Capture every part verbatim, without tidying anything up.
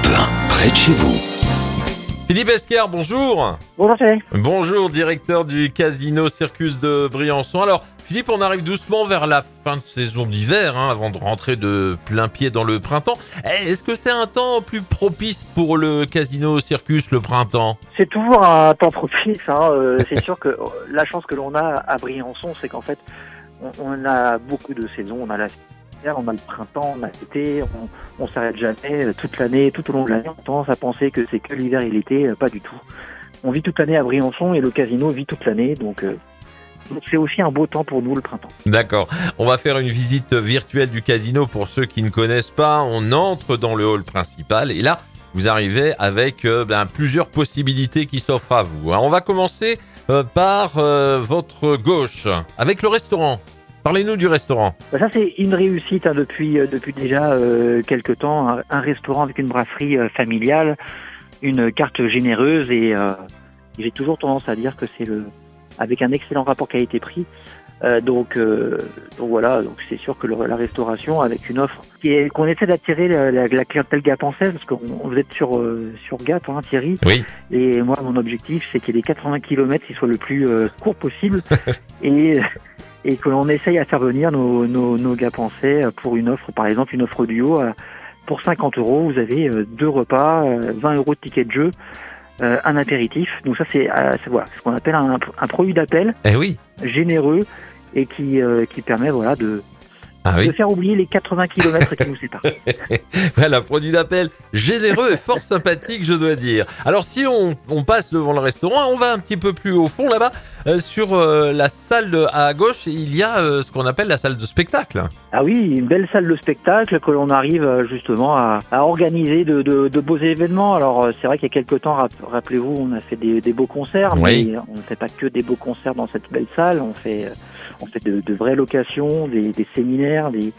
près de chez vous. Philippe Esquer, bonjour. Bonjour Thierry. Bonjour, directeur du Casino Circus de Briançon. Alors, Philippe, on arrive doucement vers la fin de saison d'hiver, hein, avant de rentrer de plein pied dans le printemps. Est-ce que c'est un temps plus propice pour le Casino Circus, le printemps ? C'est toujours un temps propice. Hein. Euh, c'est sûr que la chance que l'on a à Briançon, c'est qu'en fait, on, on a beaucoup de saisons. On a la on a le printemps, on a l'été, on, on s'arrête jamais toute l'année, tout au long de l'année. On a tendance à penser que c'est que l'hiver et l'été, pas du tout. On vit toute l'année à Briançon et le casino vit toute l'année, donc, euh, donc c'est aussi un beau temps pour nous le printemps. D'accord. On va faire une visite virtuelle du casino pour ceux qui ne connaissent pas. On entre dans le hall principal et là, vous arrivez avec euh, ben, plusieurs possibilités qui s'offrent à vous. Alors, on va commencer euh, par euh, votre gauche, avec le restaurant. Parlez-nous du restaurant. Ça, c'est une réussite hein, depuis, euh, depuis déjà euh, quelques temps. Un, un restaurant avec une brasserie euh, familiale, une carte généreuse et euh, j'ai toujours tendance à dire que c'est le avec un excellent rapport qualité-prix. Euh, donc, euh, donc voilà, donc c'est sûr que le, la restauration avec une offre qui est, qu'on essaie d'attirer la, la, la clientèle gapençaise parce qu'on vous êtes sur euh, sur Gap, hein, Thierry. Oui. Et moi, mon objectif, c'est qu'il y ait les quatre-vingts kilomètres qui soient le plus euh, court possible et et que l'on essaye à faire venir nos nos, nos Gapençais pour une offre, par exemple une offre duo. Euh, pour cinquante euros, vous avez euh, deux repas, euh, vingt euros de ticket de jeu. Euh, un apéritif, donc ça c'est, euh, c'est voilà, ce qu'on appelle un, un produit d'appel eh oui. généreux et qui, euh, qui permet voilà, de, ah oui. de faire oublier les quatre-vingts kilomètres qui nous séparent. Voilà, produit d'appel généreux et fort sympathique, je dois dire. Alors si on, on passe devant le restaurant, on va un petit peu plus au fond là-bas, euh, sur euh, la salle de, à gauche, il y a euh, ce qu'on appelle la salle de spectacle. Ah oui, une belle salle de spectacle que l'on arrive euh, justement à, à organiser de, de, de beaux événements. Alors euh, c'est vrai qu'il y a quelques temps, rappelez-vous, on a fait des, des beaux concerts, oui. Mais on ne fait pas que des beaux concerts dans cette belle salle, on fait, on fait de, de vraies locations, des, des séminaires, des...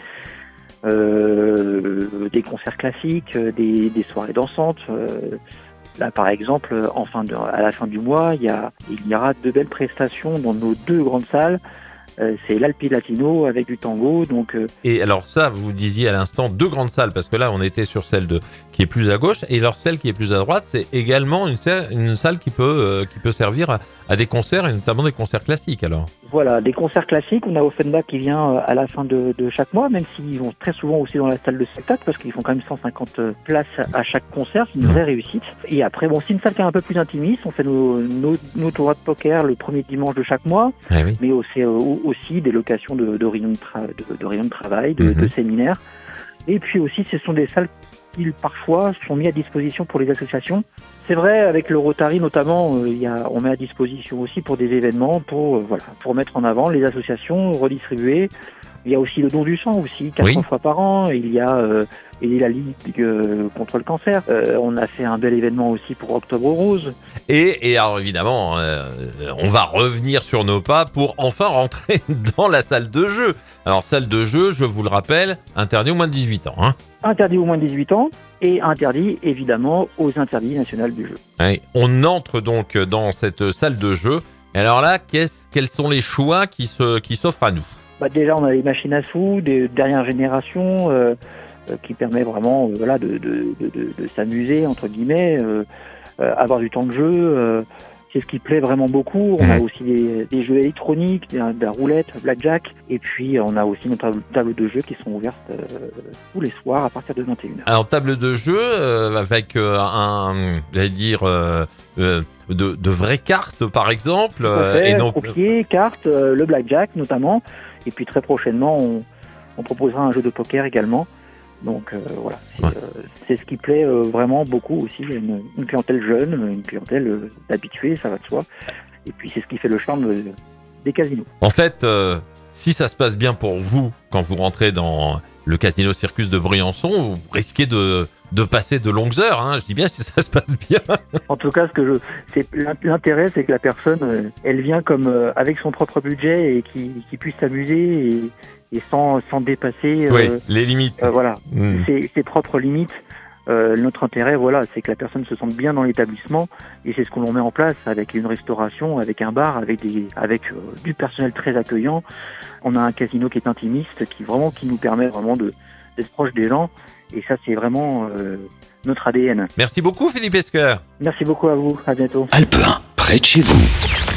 Euh, des concerts classiques, des, des soirées dansantes. Euh, là, par exemple, en fin de, à la fin du mois, il y, a, il y aura de belles prestations dans nos deux grandes salles. Euh, c'est l'Alpi Latino avec du tango. Donc, euh... Et alors ça, vous disiez à l'instant deux grandes salles, parce que là, on était sur celle de, qui est plus à gauche, et alors celle qui est plus à droite, c'est également une salle, une salle qui peut, euh, qui peut servir à, à des concerts, et notamment des concerts classiques alors. Voilà, des concerts classiques. On a Offenbach qui vient à la fin de, de chaque mois, même s'ils vont très souvent aussi dans la salle de spectacle, parce qu'ils font quand même cent cinquante places à chaque concert. C'est une vraie réussite. Et après, bon, c'est une salle qui est un peu plus intimiste. On fait nos, nos, nos tournois de poker le premier dimanche de chaque mois, ah oui. mais aussi, aussi des locations de, de, réunions, de, tra- de, de réunions de travail, de, mm-hmm. de séminaires. Et puis aussi, ce sont des salles qui parfois sont mis à disposition pour les associations. C'est vrai, avec le Rotary notamment, euh, y a, on met à disposition aussi pour des événements, pour euh, voilà, pour mettre en avant les associations, redistribuer. Il y a aussi le don du sang aussi, quatre oui. fois par an. Il y a, euh, il y a la Ligue euh, contre le cancer. Euh, on a fait un bel événement aussi pour Octobre Rose. Et, et alors évidemment, euh, on va revenir sur nos pas pour enfin rentrer dans la salle de jeu. Alors salle de jeu, je vous le rappelle, interdit aux moins de dix-huit ans. Hein. Interdit aux moins de dix-huit ans et interdit évidemment aux interdits nationaux du jeu. Oui, on entre donc dans cette salle de jeu. Et alors là, qu'est-ce, quels sont les choix qui, se, qui s'offrent à nous ? Bah déjà, on a les machines à sous, des dernières générations, euh, euh, qui permet vraiment euh, voilà, de, de, de, de, de s'amuser, entre guillemets, euh, euh, avoir du temps de jeu. Euh, c'est ce qui plaît vraiment beaucoup. On mmh. a aussi des, des jeux électroniques, de la roulette, blackjack. Et puis, on a aussi nos tables table de jeu qui sont ouvertes euh, tous les soirs à partir de vingt et une heures. Alors, table de jeu euh, avec euh, un, j'allais dire... Euh, euh, de, de vraies cartes, par exemple. Euh, fait, et donc... Croupier, cartes, euh, le blackjack notamment. Et puis très prochainement, on, on proposera un jeu de poker également. Donc euh, voilà, c'est, ouais. euh, c'est ce qui plaît euh, vraiment beaucoup aussi. Une, une clientèle jeune, une clientèle euh, habituée, ça va de soi. Et puis c'est ce qui fait le charme euh, des casinos. En fait, euh, si ça se passe bien pour vous quand vous rentrez dans le Casino Circus de Briançon, vous risquez de, de passer de longues heures. Hein. Je dis bien si ça se passe bien. En tout cas, ce que je, c'est, l'intérêt, c'est que la personne, euh, elle vient comme euh, avec son propre budget et qui, qui puisse s'amuser et, et sans, sans dépasser oui, euh, les limites. Euh, voilà, mmh. ses, ses propres limites. Euh, notre intérêt, voilà, c'est que la personne se sente bien dans l'établissement et c'est ce qu'on met en place avec une restauration, avec un bar, avec des, avec euh, du personnel très accueillant. On a un casino qui est intimiste, qui vraiment, qui nous permet vraiment de d'être proche des gens et ça, c'est vraiment euh, notre A D N. Merci beaucoup Philippe Esquer. Merci beaucoup à vous, à bientôt. Alpe un, près de chez vous.